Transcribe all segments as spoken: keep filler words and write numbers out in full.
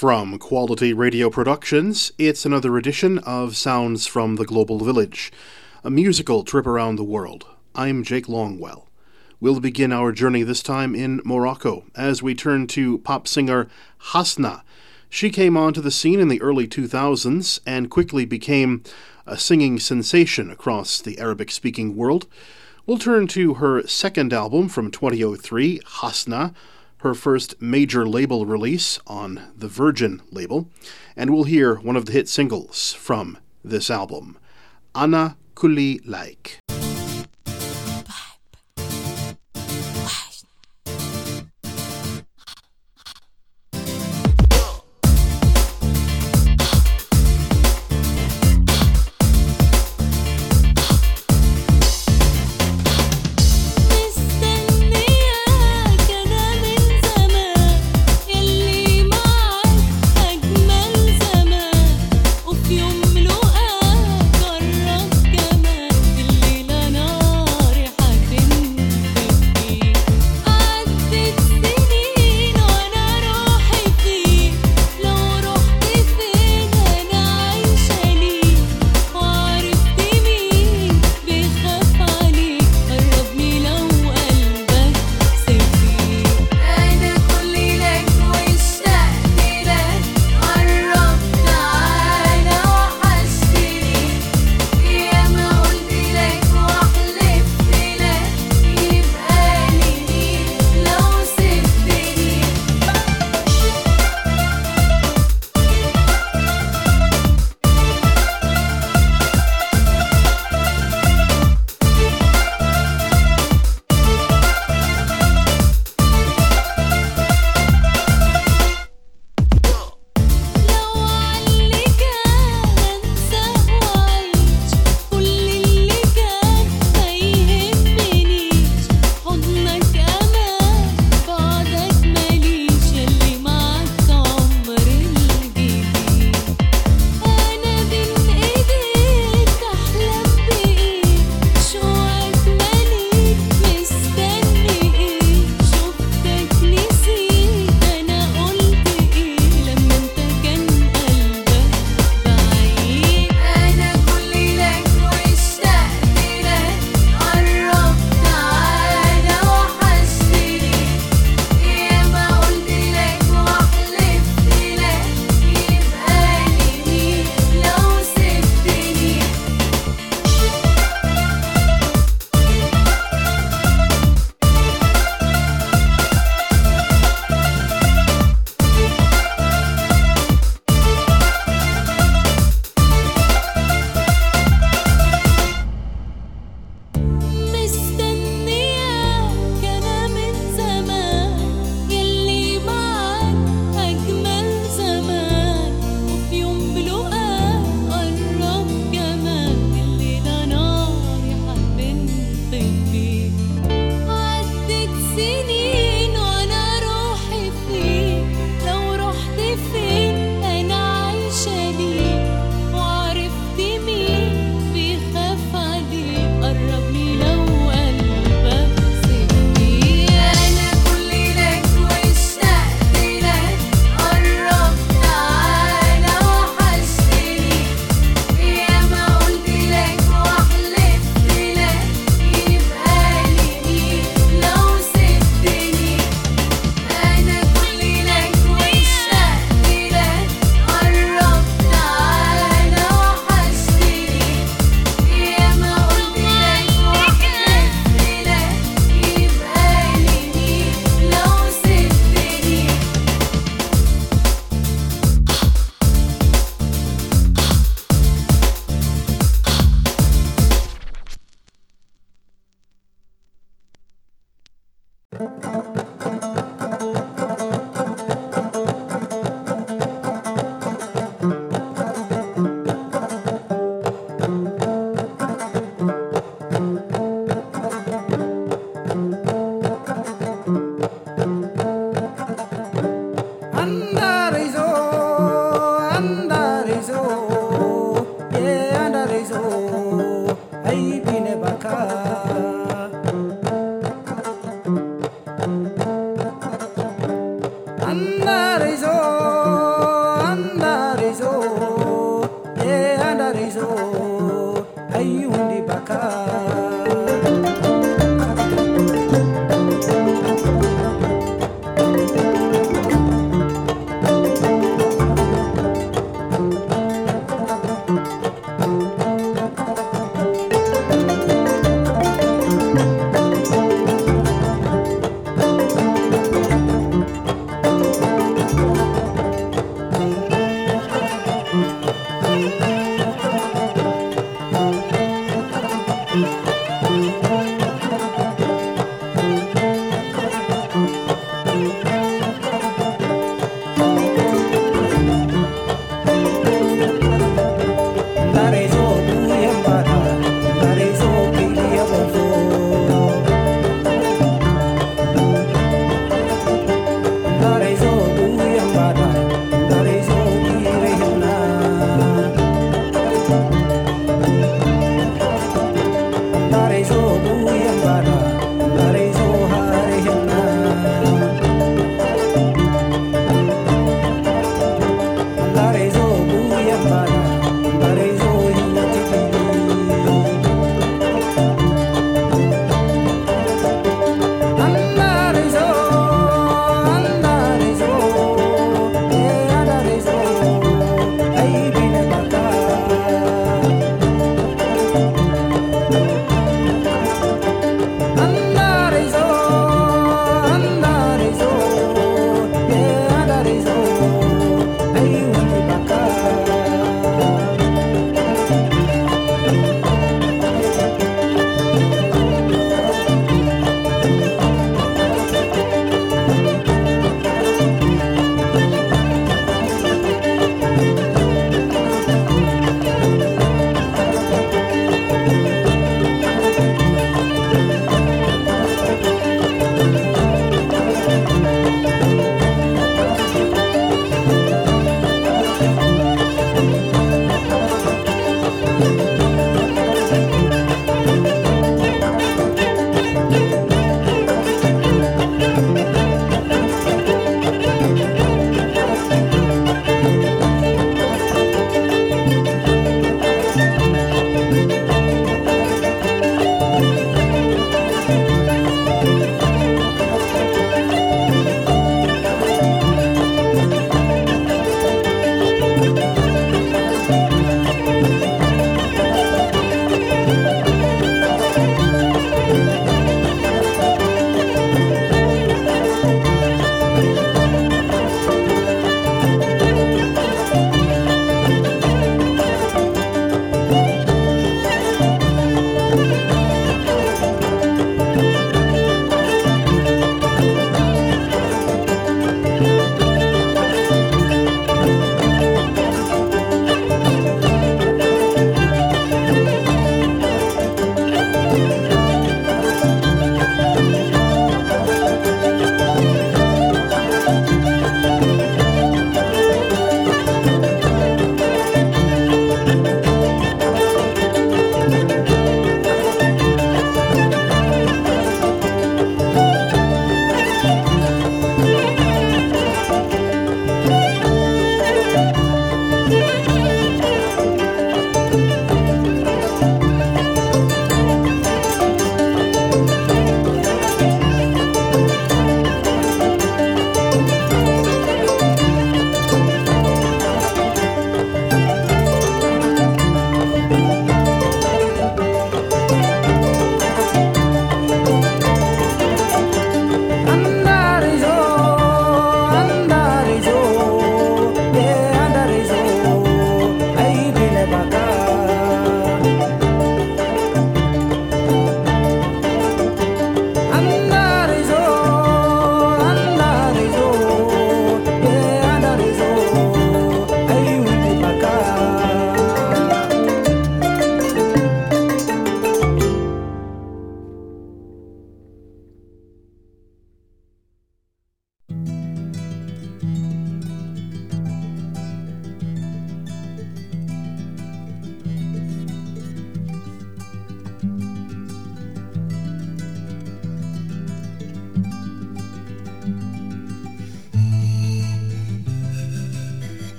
From Quality Radio Productions, it's another edition of Sounds from the Global Village, a musical trip around the world. I'm Jake Longwell. We'll begin our journey this time in Morocco as we turn to pop singer Hasna. She came onto the scene in the early two thousands and quickly became a singing sensation across the Arabic-speaking world. We'll turn to her second album from twenty oh three, Hasna, her first major label release on the Virgin label, and we'll hear one of the hit singles from this album, Ana Kulli Like. Andare solo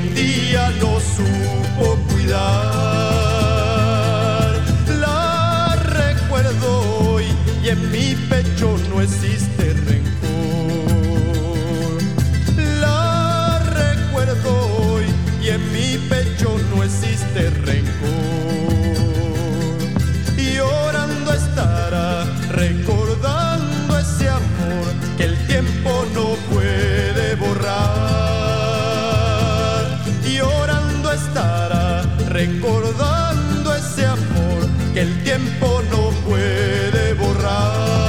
un día no supo cuidar. La recuerdo hoy y en mi pecho no existe rencor. La recuerdo hoy y en mi pecho no existe rencor. Y orando estará, recordando ese amor que el tiempo no puede borrar. Y orando estará, recordando ese amor que el tiempo no puede borrar.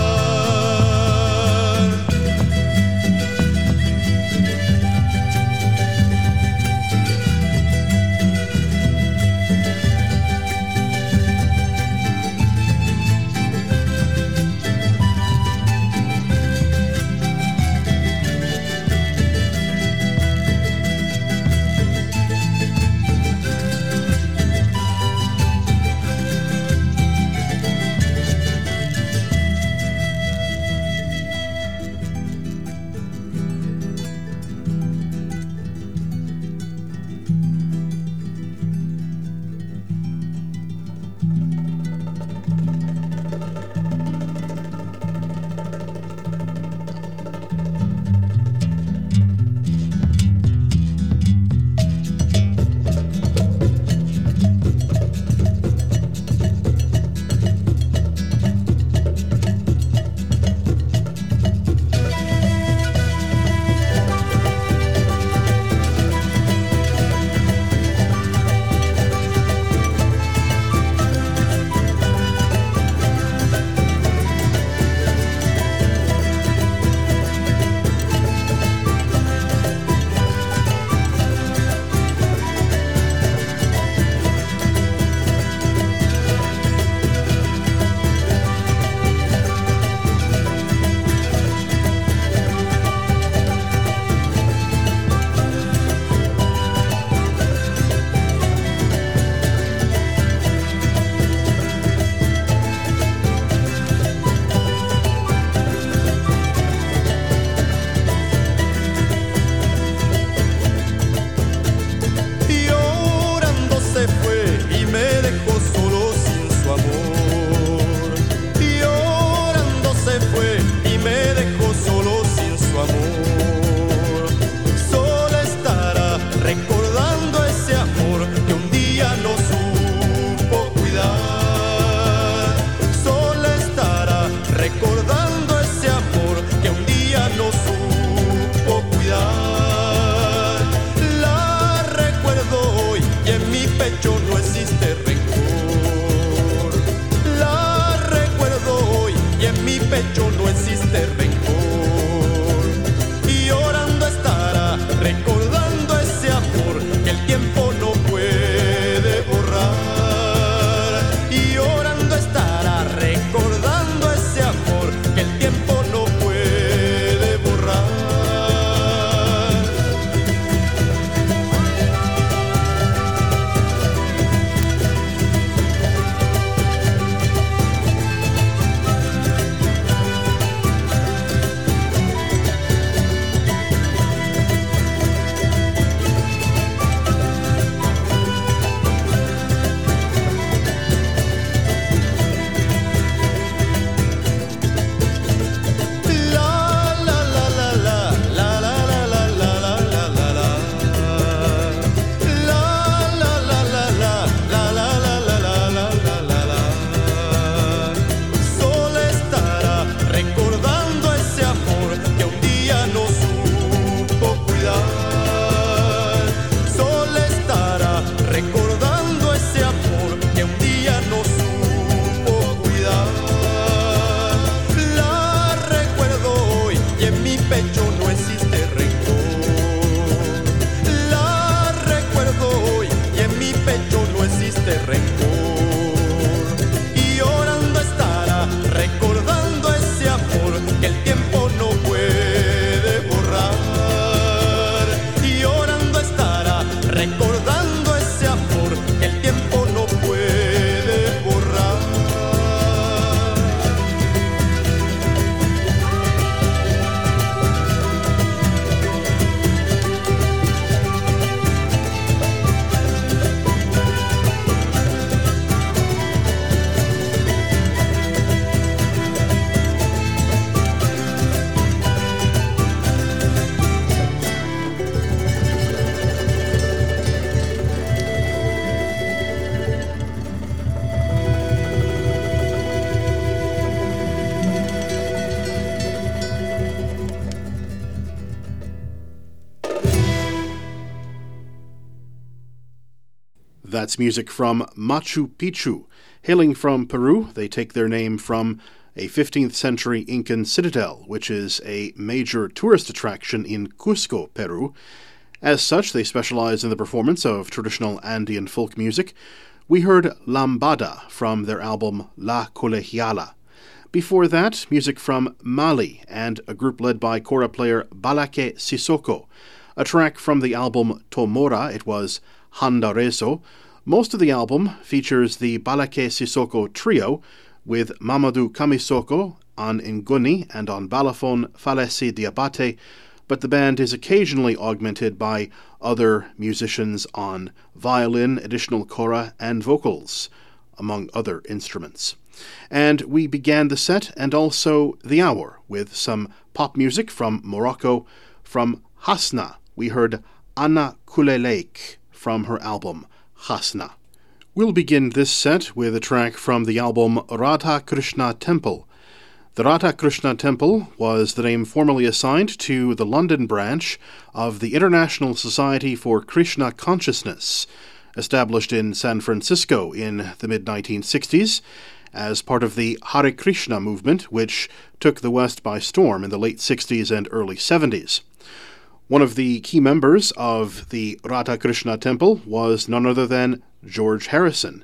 That's music from Machu Picchu. Hailing from Peru, they take their name from a fifteenth century Incan citadel, which is a major tourist attraction in Cusco, Peru. As such, they specialize in the performance of traditional Andean folk music. We heard Lambada from their album La Colegiala. Before that, music from Mali and a group led by kora player Balaké Sissoko. A track from the album Tomora, it was Handarezo. Most of the album features the Balaké Sissoko trio, with Mamadou Kamisoko on ngoni and on balafon Falesi Diabate, but the band is occasionally augmented by other musicians on violin, additional kora, and vocals, among other instruments. And we began the set and also the hour with some pop music from Morocco. From Hasna, we heard Anna Kuleleik from her album Hasna. We'll begin this set with a track from the album Radha Krishna Temple. The Radha Krishna Temple was the name formerly assigned to the London branch of the International Society for Krishna Consciousness, established in San Francisco in the mid nineteen sixties as part of the Hare Krishna movement, which took the West by storm in the late sixties and early seventies. One of the key members of the Radha Krishna Temple was none other than George Harrison,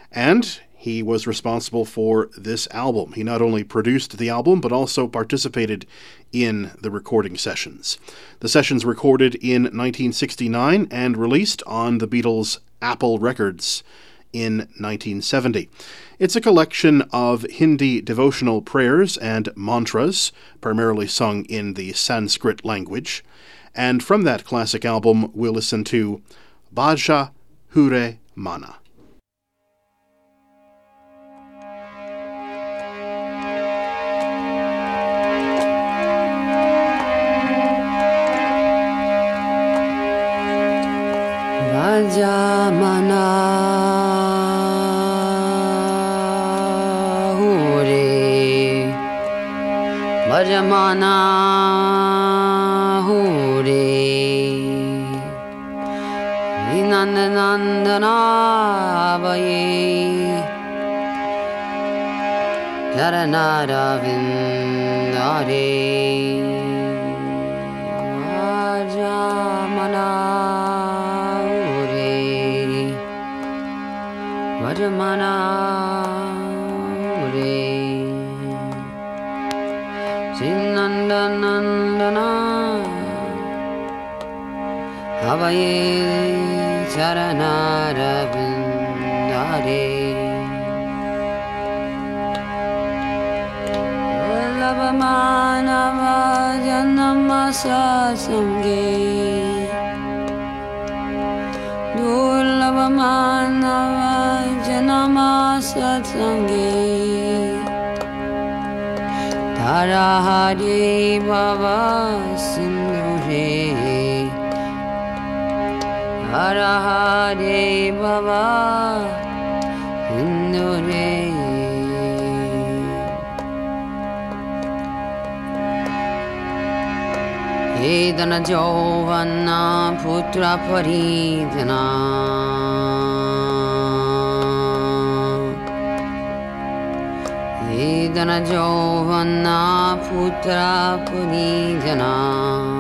and he was responsible for this album. He not only produced the album, but also participated in the recording sessions. The sessions recorded in nineteen sixty-nine and released on the Beatles' Apple Records in nineteen seventy. It's a collection of Hindi devotional prayers and mantras, primarily sung in the Sanskrit language. And from that classic album, we'll listen to Bhaja Hure Mana. Bhaja Mana Hure Bhaja Mana Hure Vinandanandana Vaye Jaranara Vindare Bhaja Mana Hure Bhaja Mana Hure Sinandanandana Havaye Charanara Vindare Vallabhamana Janamasa Sange Durlabhamana Janamasa Sange Tarahari Baba Sindhure Tarahari Baba Sindhure Edana Jovana Putra Paridana Edana Jovana Putra Paridana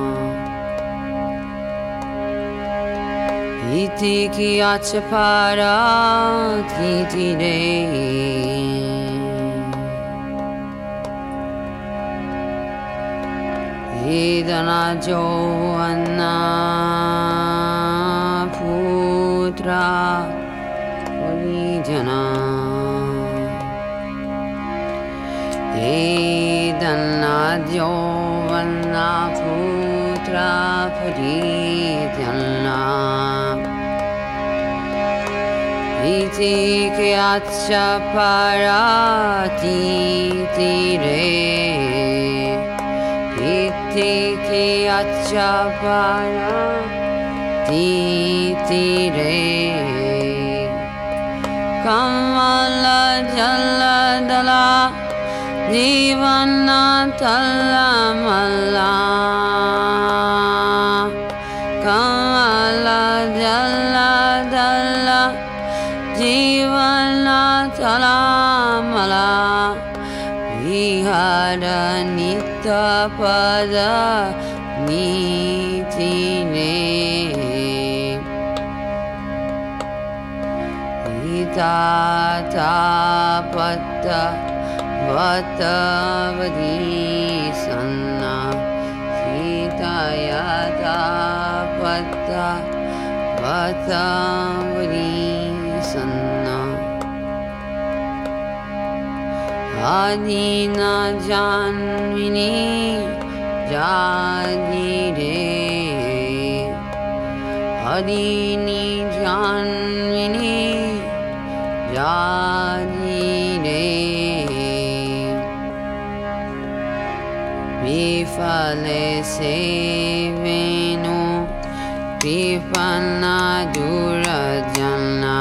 Iti ki achapara titi re Edana Joanna Putra Parijana Edana Joanna Putra Parijana Iti ke acha parati tire Iti ke acha parati tire Kamala jala dala Jivana tala mala Kamala jala dala tapada nitine Itatapada vatavadi sanna Sitayatapada vatavadi sanna Adina janmini jadire Adini janmini jadire Vifale sevenu Vipana durajana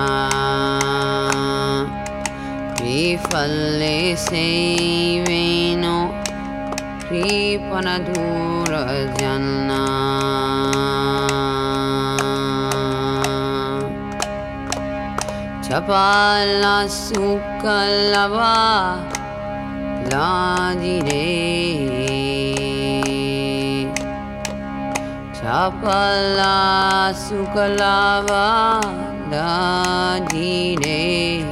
Vifale sevenu Vipana durajana Chapala sukalava lajire Chapala sukalava lajire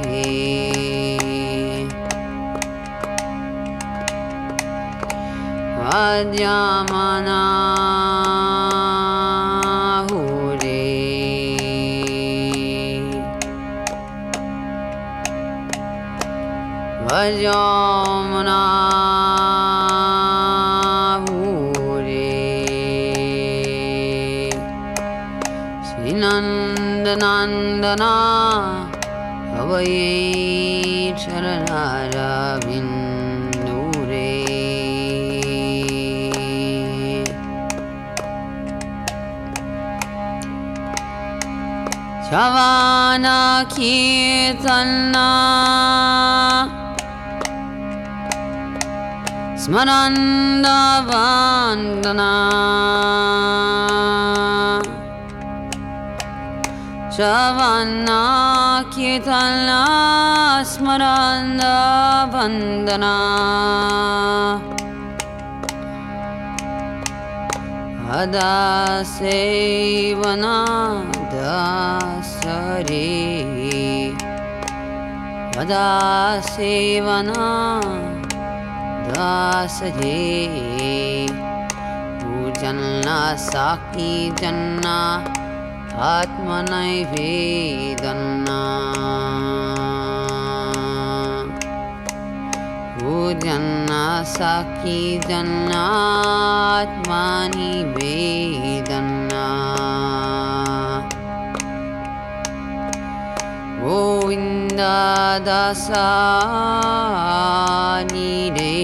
Vajamana hure Vajamana hure Sinandanandana avaye charanara vindure Shavana kirtana Smaranda vandana Shavana kirtana Smaranda vandana Ada sevana dasare Ada sevana dasare Pujanna saki janna atmanai vedana Pujanna saki janna atmani vedana Govinda dasani re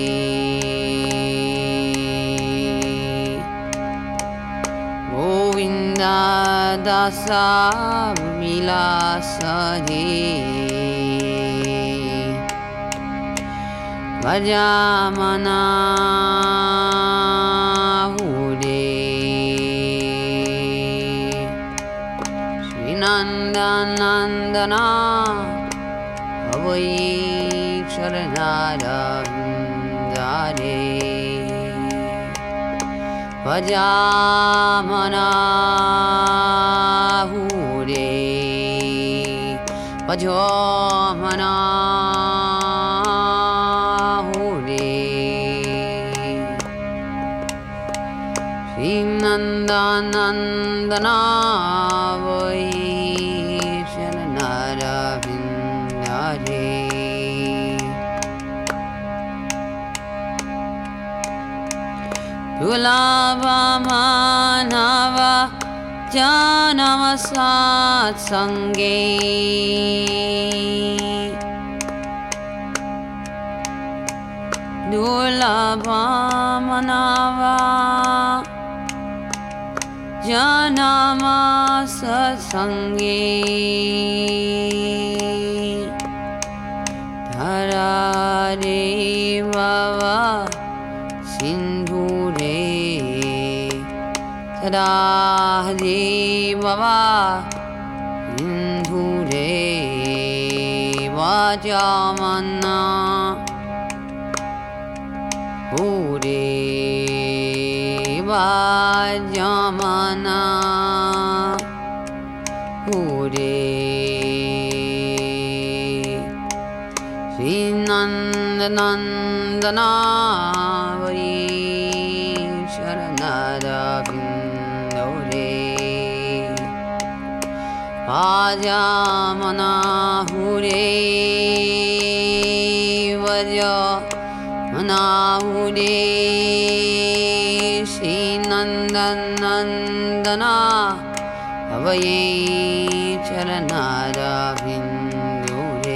Govinda dasa vilasa re Vajamana hure Srinandanandana avaye charanara vindare Vajamana hure Vajamana Nandana vai charanara vindare Tulava manava janama sat sange Tulava manava janama satsange dharare vava sindhure sadare vava sindhure vajamana hure Jamana Hure Srinandanandana Vari Sharanara Vindore Pajamana Hure Varya Manahure Srinandanandana Avaye Charanara Vindure.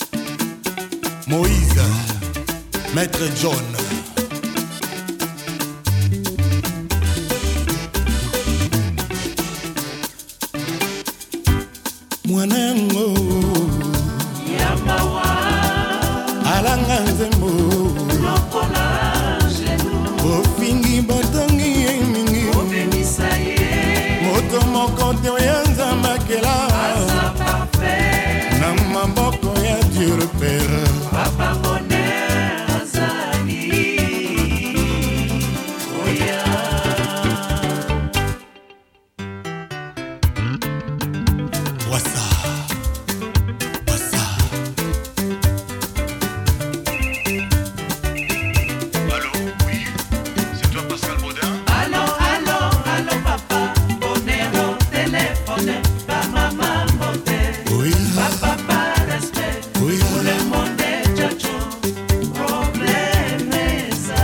Moïse, Maître John, mwanango Yamawa alanga nzembo lokola genu ofingi botongi mingi obemisa ye moto moko te ya nzambakela aza parfait na maboko ya Dieu le Père papa bonheur azali oya wasa wasa. Allô, oui, c'est toi Pascal Baudin? Allô, allô, allô papa bonheur au téléphone pas maman beauté Oui, papa pas respect oui, tout le monde est chacho problème ça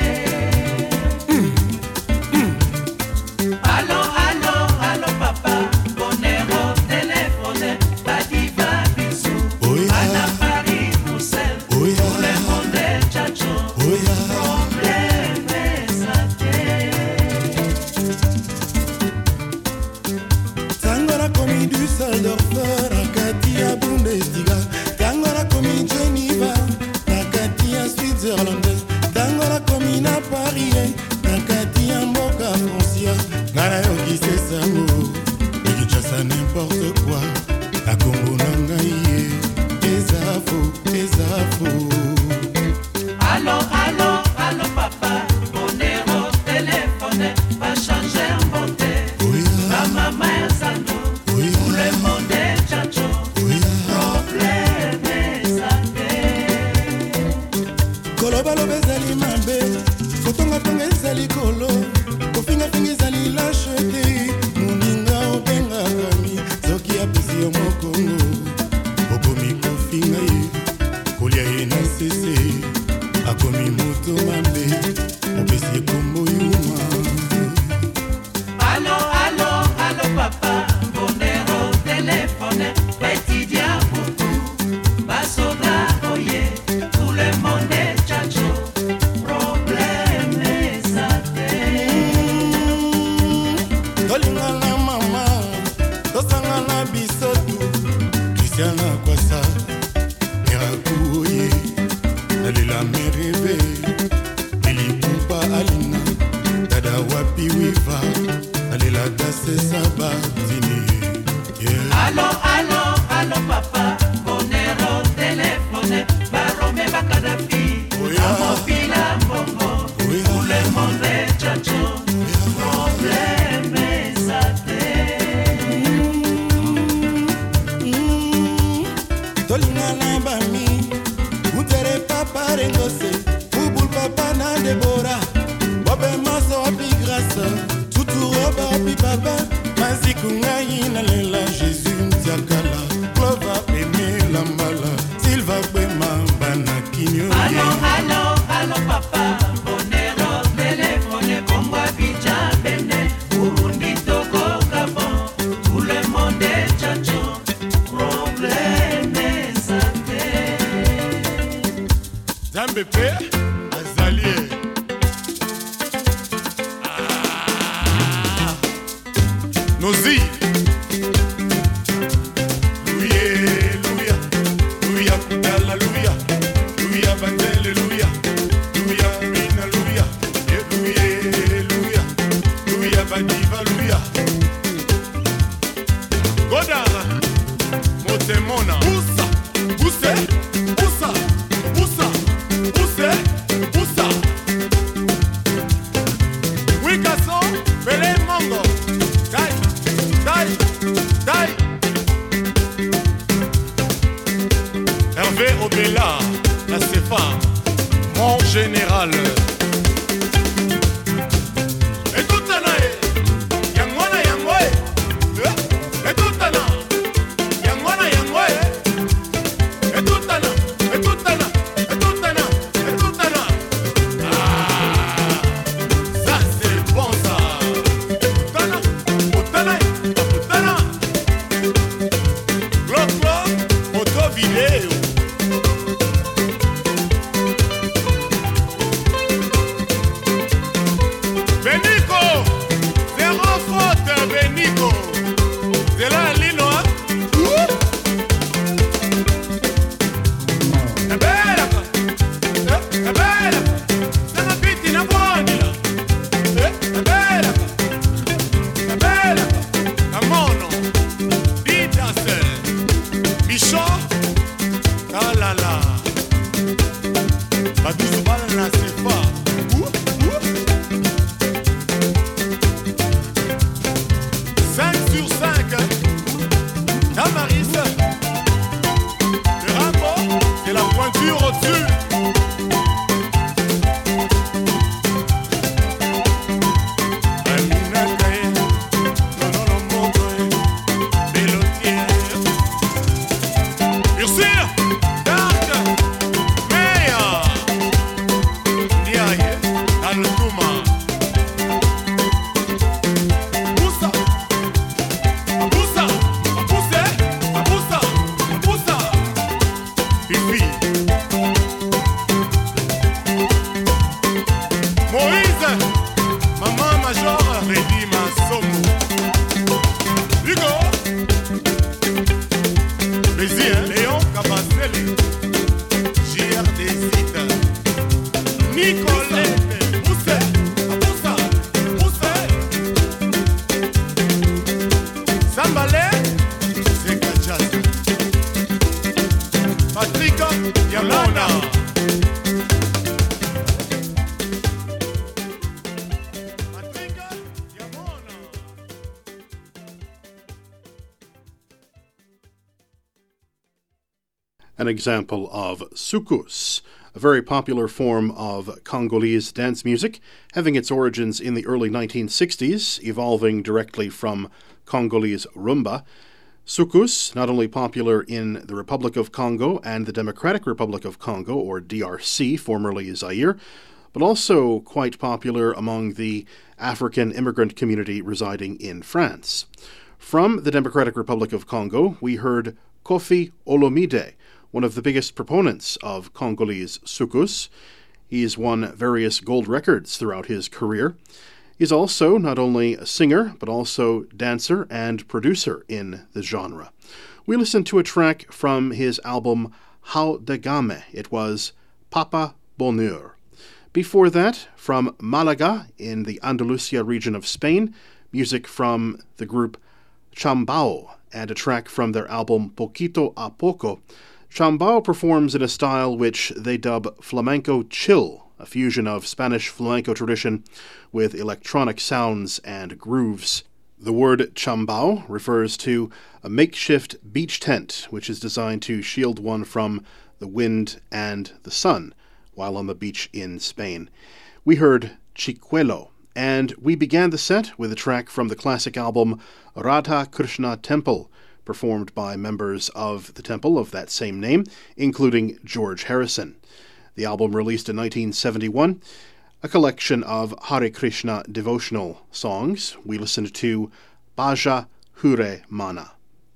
Allô, allô, allô papa bonheur au téléphone pas diva bisou oui, Anna Paris Bruxelles oui, tout le monde est chacho oui, problème ça tango nakomi Düsseldorf nakati ya Bundesliga, tango nakomi Geneva nakati ya Switzerland, tango nakomi na Paris nakati ya mboka Francia, nga nayokisa esango ekinshasa n'importe quoi na Kongo na ngai ye eza faux, eza faux. Allô, allô, allô papa bonheur au téléphone pas changer en beauté Oui, la maman est sando oui, tout le monde est chacho oui, problème ça kolobaloba ezali mabe kotongatonga ezali kolo kofingafinga ezali lashete moninga obengakami soki apesi yo mokongo okomi kofinga ye kolia ye na sese akomi moto mabe opesi ekombo yuma. Allô, allô, allô papa bonheur au téléphone petit dia beaucoup basoda oye tout le monde est chacho problème ça tolingana mama tosangana bisotu kristiana kwasa erakuoye nalela mereve elikupa alina dada wapi wiva nalela dasesa batini yeah. Allô, allô, allô papa bonheur au téléphone barome bakadafi Oh, yeah. amopila mbongo Oh, yeah. tout le monde est chacho problème ça tolingana bami utere papa rengose ubul papa na debora bobe maso wapi grâce tuturoba wapi papa maziku ngai nalela jésus ntiakala clova eme lambala silva kwema bana kinyo Allô, allô, allô papa bonheur au téléphone bongo abidja bene Burundi Togo Gabon tout le monde est chacho problème ça zambe pe azali nozi luye luya luya kudala luya luya batele luya luya mina luya luye luya luya badiva luya godara motemona usa use usa usa use usa wikaso bele mongo tai tai an example of soukous, a very popular form of Congolese dance music, having its origins in the early nineteen sixties, evolving directly from Congolese rumba. Soukous, not only popular in the Republic of Congo and the Democratic Republic of Congo, or D R C, formerly Zaire, but also quite popular among the African immigrant community residing in France. From the Democratic Republic of Congo, we heard Koffi Olomide, one of the biggest proponents of Congolese soukous. He's won various gold records throughout his career. He's also not only a singer, but also dancer and producer in the genre. We listened to a track from his album Haut de Gamme. It was Papa Bonheur. Before that, from Malaga in the Andalusia region of Spain, music from the group Chambao and a track from their album Poquito a Poco. Chambao performs in a style which they dub flamenco chill, a fusion of Spanish flamenco tradition with electronic sounds and grooves. The word chambao refers to a makeshift beach tent, which is designed to shield one from the wind and the sun while on the beach in Spain. We heard Chicuelo, and we began the set with a track from the classic album Radha Krishna Temple, performed by members of the temple of that same name, including George Harrison. The album, released in nineteen seventy-one, a collection of Hare Krishna devotional songs. We listened to Bhaja Hure Mana.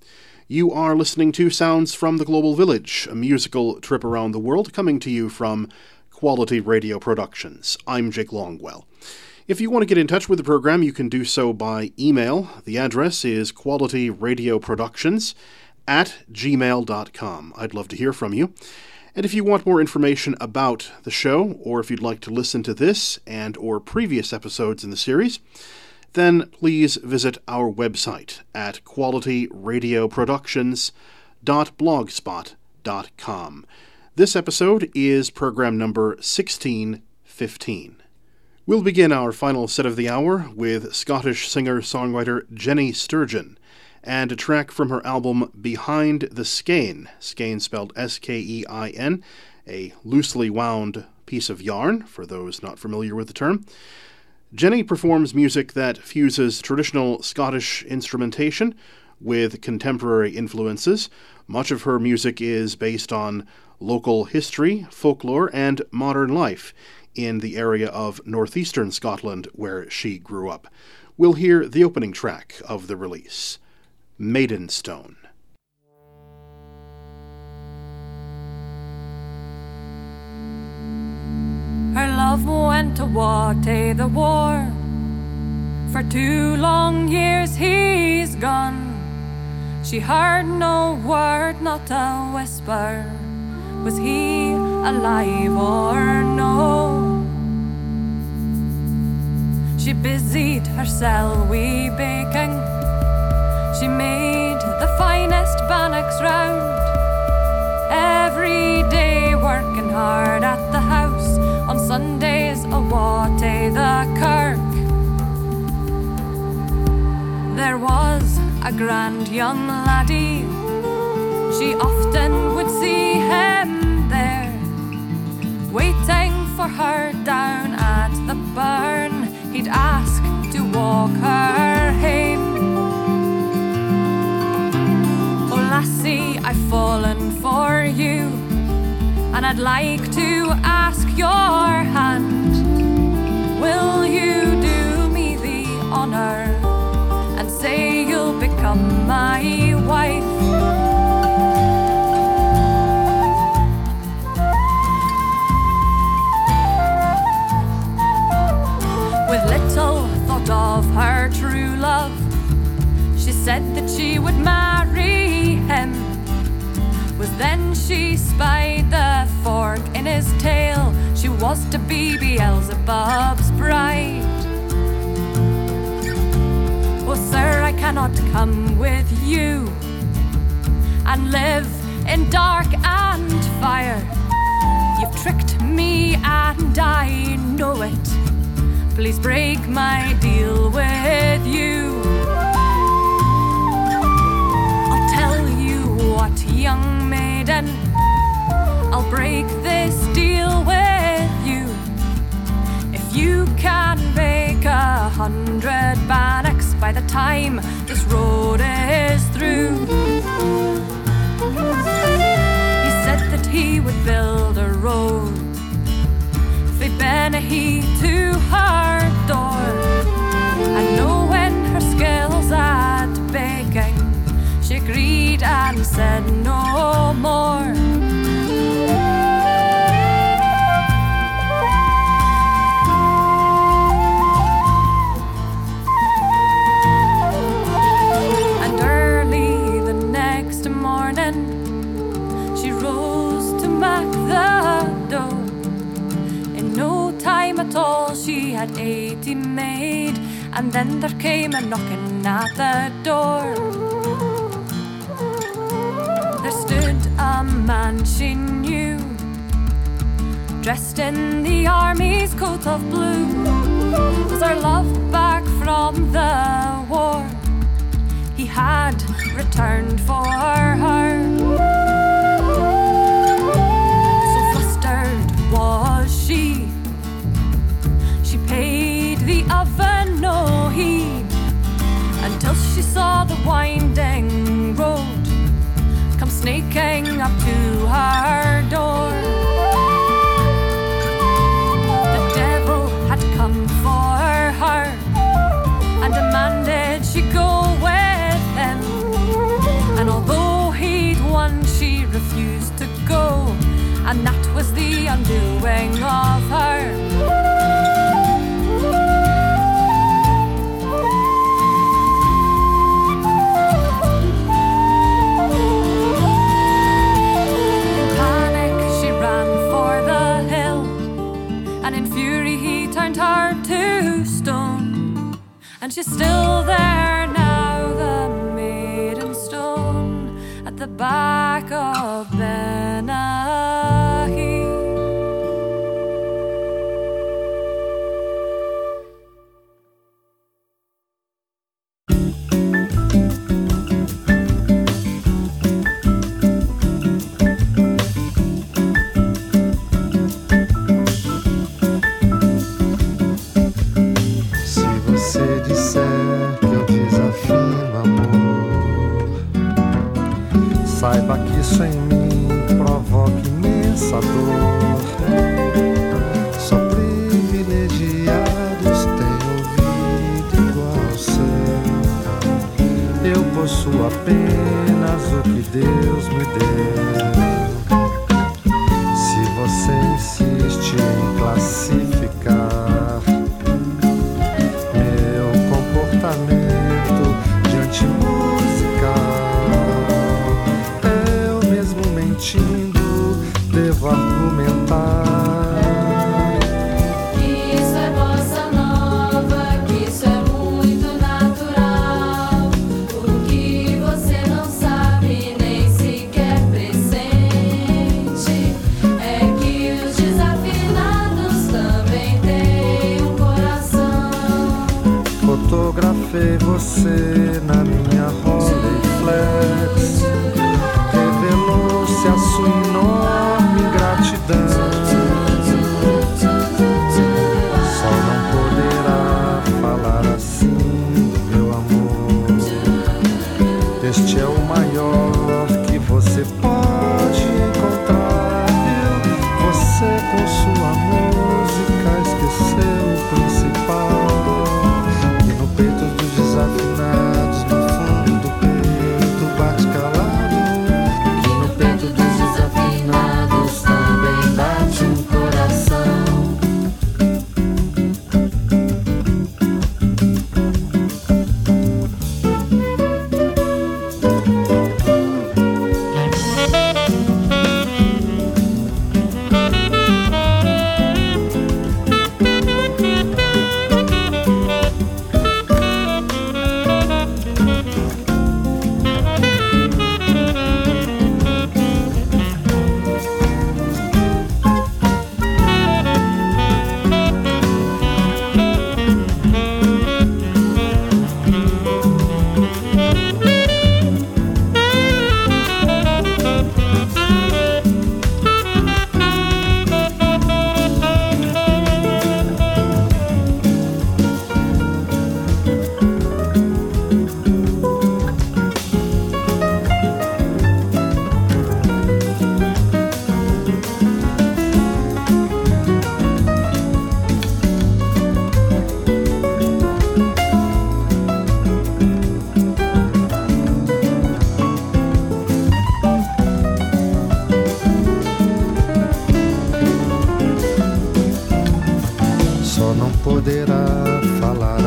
You are listening to Sounds from the Global Village, a musical trip around the world coming to you from Quality Radio Productions. I'm Jake Longwell. If you want to get in touch with the program, you can do so by email. The address is qualityradioproductions at gmail dot com. I'd love to hear from you. And if you want more information about the show, or if you'd like to listen to this and or previous episodes in the series, then please visit our website at quality radio productions dot blogspot dot com. This episode is program number sixteen fifteen. We'll begin our final set of the hour with Scottish singer-songwriter Jenny Sturgeon, and a track from her album Behind the Skein, skein spelled S K E I N, a loosely wound piece of yarn, for those not familiar with the term. Jenny performs music that fuses traditional Scottish instrumentation with contemporary influences. Much of her music is based on local history, folklore, and modern life in the area of northeastern Scotland where she grew up. We'll hear the opening track of the release, Maidenstone. Her love went to Watay the war. For two long years he's gone. She heard no word, not a whisper. Was he alive or no? She busied herself wee baking. She made the finest bannocks round. Every day working hard at the house. On Sundays a Watay the kirk. There was a grand young laddie. She often would see him there, waiting for her down at the burn. He'd ask to walk her home. Oh lassie, I've fallen for you, and I'd like to ask your hand. Will you do me the honour and say you'll become my wife? With little thought of her true love, she said that she would marry him. Was then she spied the fork in his tail. She was to be Beelzebub's bride. Oh sir, I cannot come with you and live in dark and fire. You've tricked me and I know it. Please break my deal with you. I'll tell you what, young maiden, hundred bannocks by the time this road is through. He said that he would build a road frae Benahee to her door. And know when her skills at baking, she agreed and said no more. And early the next morning, she rose to make the dough. In no time at all, she had eighty made. And then there came a knocking at the door. There stood a man she knew, dressed in the army's coat of blue. Was her love back from the war? He had returned for her. So flustered was she, she paid the oven no heed, until she saw the winding road come snaking up to her door. The devil had come for her and demanded she go with him. And although he'd won, she refused to go, and that was the undoing of her. Turned her to stone, and she's still there now, the maiden stone at the back of Benahee. Saiba que isso em mim provoca imensa dor. Só privilegiados têm ouvido igual ao seu. Eu possuo apenas o que Deus me deu. Se você insiste em classificar meu comportamento diante música, devo argumentar. Isso é bossa nova, que isso é muito natural. O que você não sabe, nem sequer pressente, é que os desafinados também têm um coração. Fotografei você na minha Rolleiflex, revelou-se a sua enorme ingratidão. Só não poderá falar assim do meu amor. Este é o maior que você pode encontrar. Você com sua música esqueceu o principal. E no peito dos desafinados, no fundo do peito bate calado.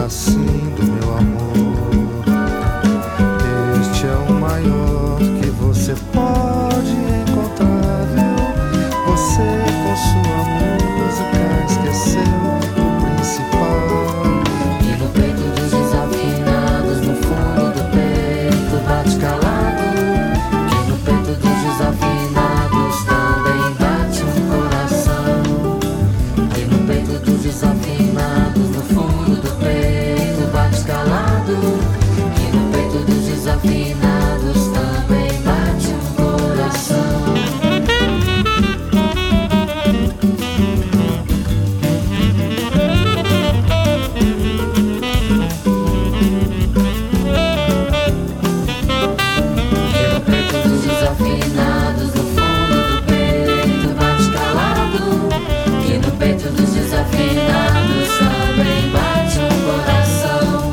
assim do meu amor. Este é o maior que você pode encontrar, viu? Você com sua música esqueceu o principal. E no peito dos desafinados, no fundo do peito bate calado. E no peito dos desafinados também bate um coração. E no peito dos desafinados, no fundo do peito bate calado. E no peito dos desafinados também bate um coração. Desafinados no fundo do peito bate calado. E no peito dos desafinados também bate um coração.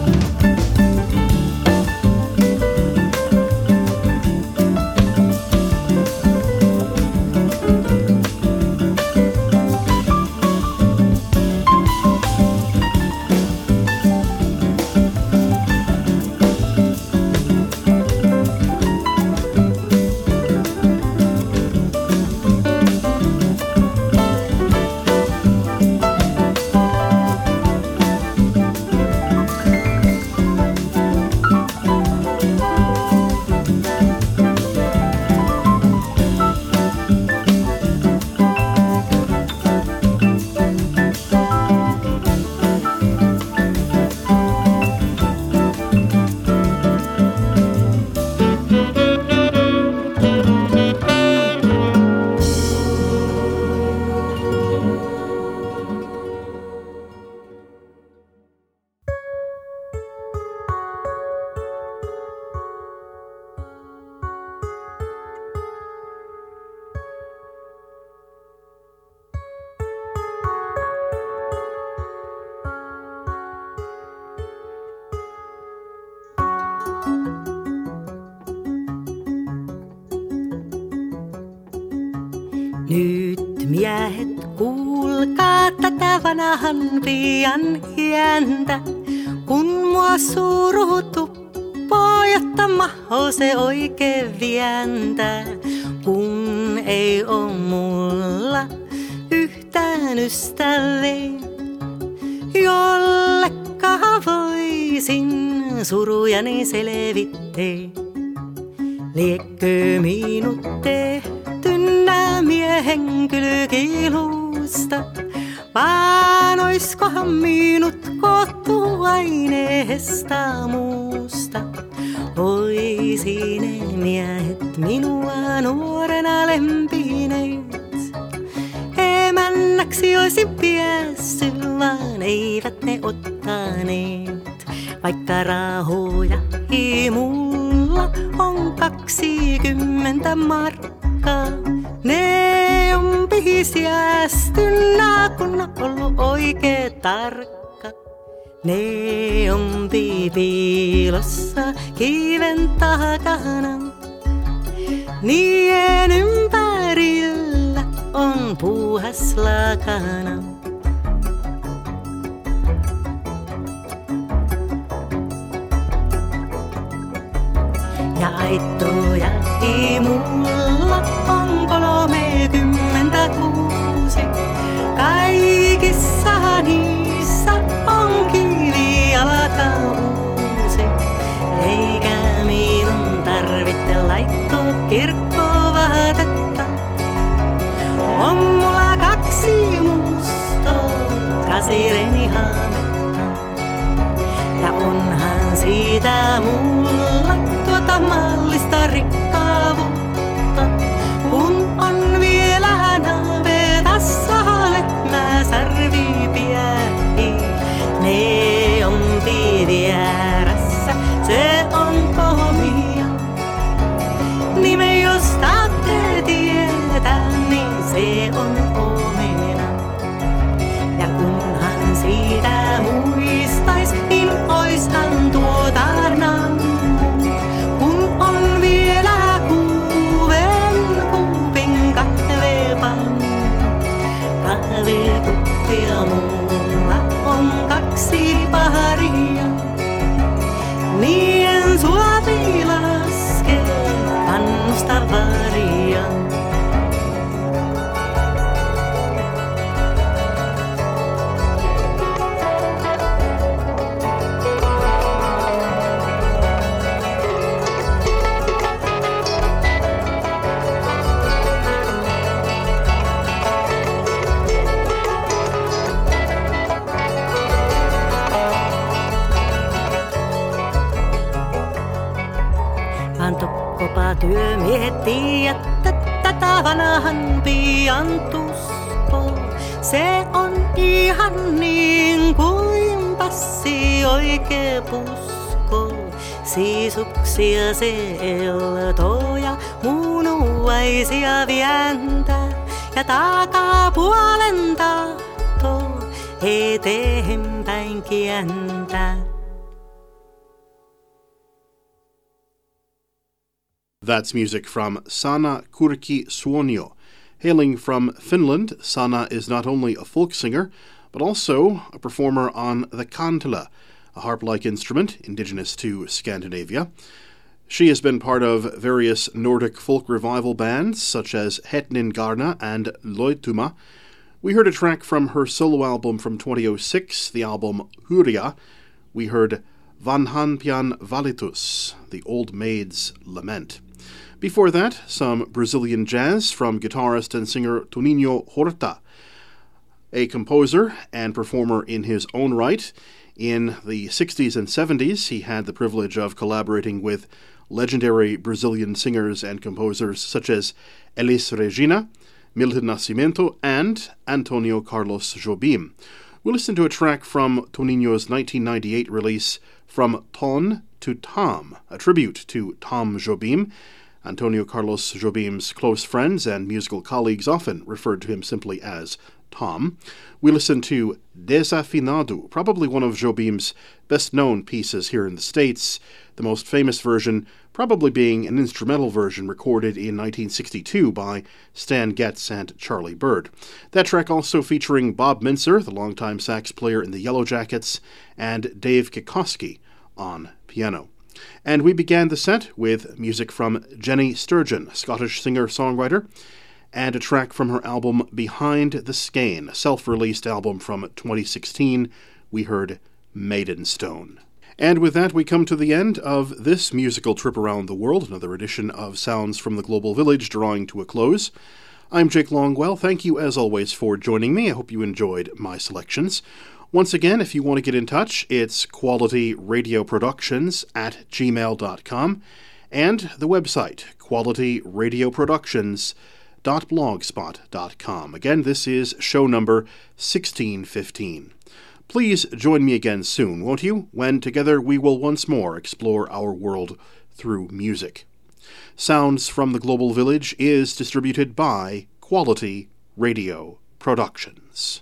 Nyt miehet, kuulkaa tätä vanhan pian hientä, kun mua suru tuppoo, jotta maho se oikein vientä. Kun ei oo mulla yhtään ystäviä, jollekaan voisin surujani selvittää. Liekkö minut tehty nää miehen kylkiluusta, vaan oiskohan minut koottu aineesta muusta. Oisi ne miehet minua nuorena lempineet, emännäksi oisin päässyt, vaan eivät ne ottaneet. Vaikka rahoja ei mulla on kaksikymmentä markkaa, ne on pihisiästynä, kun on ollut oikee tarkka. Ne on piilossa kiven takana, niiden ympärillä on puuhas lakana. Ja aittoja ei mulla on kolmekymmentä kuusi. Kaikissa niissä on kivijalka uusi. Eikä minun tarvitse laittaa kirkkovaatetta. On mulla kaksi mustoa kasireni haametta. Ja onhan siitä mulla tuota mallista rikkaavuutta, kun on vielä navetassa lehmä sarvipiähi. Ne on vierässä, se on komia. Nime jos taatte tietää, niin se on omena. Ja kunhan siitä muistais, niin oishan tuo tarnan. Kun on vielä Talvi laskee pannusta varjan. Työmiehet tiedätte, tätä vanhan pian tuskoo. Se on ihan niin kuin passi oikee pusko. Siisuksia se eltoo ja munuaisia vientää. Ja takapuolen tahtoo eteenpäin kientää. That's music from Sanna Kurki-Suonio. Hailing from Finland, Sanna is not only a folk singer, but also a performer on the kantele, a harp-like instrument indigenous to Scandinavia. She has been part of various Nordic folk revival bands, such as Hetnin Garna and Loituma. We heard a track from her solo album from twenty oh six, the album Hurja. We heard Vanhanpian Valitus, the Old Maid's Lament. Before that, some Brazilian jazz from guitarist and singer Toninho Horta, a composer and performer in his own right. In the sixties and seventies, he had the privilege of collaborating with legendary Brazilian singers and composers such as Elis Regina, Milton Nascimento, and Antonio Carlos Jobim. We'll listen to a track from Toninho's nineteen ninety-eight release From Ton to Tom, a tribute to Tom Jobim. Antonio Carlos Jobim's close friends and musical colleagues often referred to him simply as Tom. We listen to Desafinado, probably one of Jobim's best-known pieces here in the States, the most famous version probably being an instrumental version recorded in nineteen sixty-two by Stan Getz and Charlie Bird. That track also featuring Bob Mintzer, the longtime sax player in the Yellow Jackets, and Dave Kikoski on piano. And we began the set with music from Jenny Sturgeon, a Scottish singer-songwriter, and a track from her album Behind the Skein, a self-released album from twenty sixteen. We heard Maidenstone. And with that, we come to the end of this musical trip around the world, another edition of Sounds from the Global Village drawing to a close. I'm Jake Longwell. Thank you, as always, for joining me. I hope you enjoyed my selections. Once again, if you want to get in touch, it's qualityradioproductions at gmail dot com and the website, qualityradioproductions dot blogspot dot com. Again, this is show number sixteen fifteen. Please join me again soon, won't you, when together we will once more explore our world through music. Sounds from the Global Village is distributed by Quality Radio Productions.